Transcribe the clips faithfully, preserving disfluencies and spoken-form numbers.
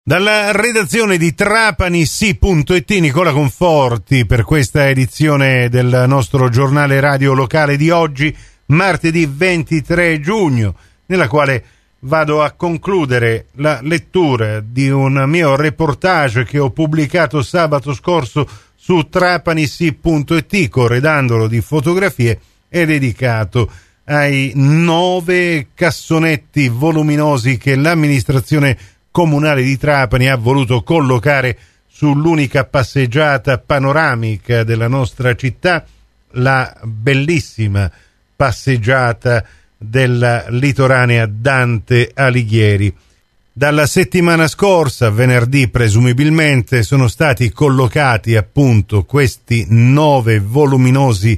Dalla redazione di Trapani sì punto it Nicola Conforti per questa edizione del nostro giornale radio locale di oggi, martedì ventitré giugno, nella quale vado a concludere la lettura di un mio reportage che ho pubblicato sabato scorso su Trapani sì punto it, corredandolo di fotografie e dedicato ai nove cassonetti voluminosi che l'amministrazione comunale di Trapani ha voluto collocare sull'unica passeggiata panoramica della nostra città, la bellissima passeggiata della litoranea Dante Alighieri. Dalla settimana scorsa, venerdì presumibilmente, sono stati collocati appunto questi nove voluminosi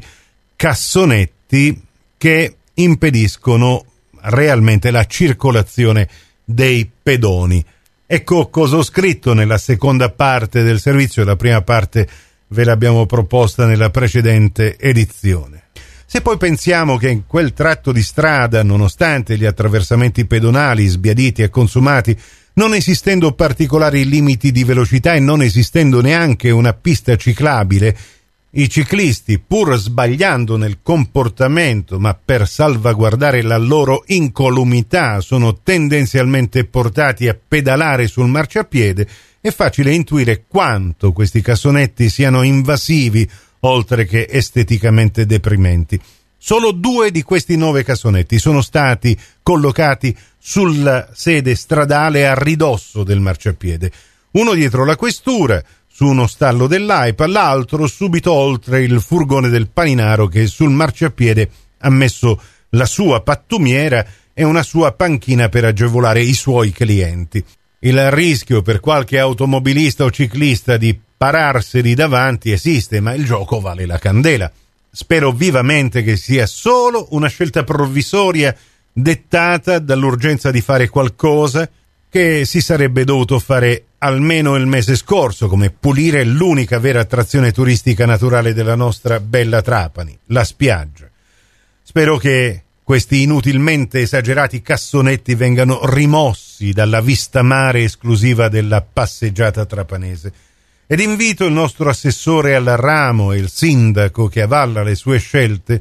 cassonetti che impediscono realmente la circolazione dei pedoni. Ecco cosa ho scritto nella seconda parte del servizio. La prima parte ve l'abbiamo proposta nella precedente edizione. Se poi pensiamo che in quel tratto di strada, nonostante gli attraversamenti pedonali sbiaditi e consumati, non esistendo particolari limiti di velocità e non esistendo neanche una pista ciclabile, i ciclisti, pur sbagliando nel comportamento, ma per salvaguardare la loro incolumità, sono tendenzialmente portati a pedalare sul marciapiede, è facile intuire quanto questi cassonetti siano invasivi, oltre che esteticamente deprimenti. Solo due di questi nove cassonetti sono stati collocati sulla sede stradale a ridosso del marciapiede. Uno dietro la questura, su uno stallo dell'AIPA, l'altro subito oltre il furgone del paninaro che sul marciapiede ha messo la sua pattumiera e una sua panchina per agevolare i suoi clienti. Il rischio per qualche automobilista o ciclista di pararseli davanti esiste, ma il gioco vale la candela. Spero vivamente che sia solo una scelta provvisoria dettata dall'urgenza di fare qualcosa che si sarebbe dovuto fare almeno il mese scorso, come pulire l'unica vera attrazione turistica naturale della nostra bella Trapani, la spiaggia. Spero che questi inutilmente esagerati cassonetti vengano rimossi dalla vista mare esclusiva della passeggiata trapanese. Ed invito il nostro assessore al ramo e il sindaco che avalla le sue scelte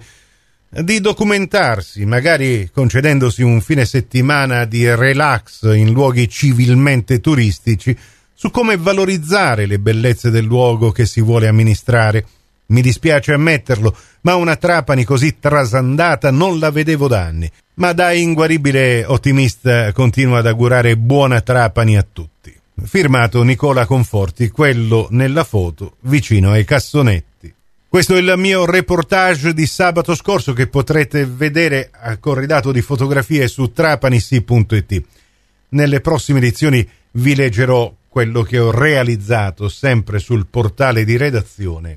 di documentarsi, magari concedendosi un fine settimana di relax in luoghi civilmente turistici, su come valorizzare le bellezze del luogo che si vuole amministrare. Mi dispiace ammetterlo, ma una Trapani così trasandata non la vedevo da anni. Ma da inguaribile ottimista continuo ad augurare buona Trapani a tutti. Firmato Nicola Conforti, quello nella foto vicino ai cassonetti. Questo è il mio reportage di sabato scorso che potrete vedere corredato di fotografie su Trapani sì punto it. Nelle prossime edizioni vi leggerò quello che ho realizzato sempre sul portale di redazione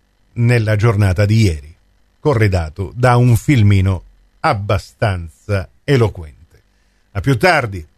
nella giornata di ieri, corredato da un filmino abbastanza eloquente. A più tardi.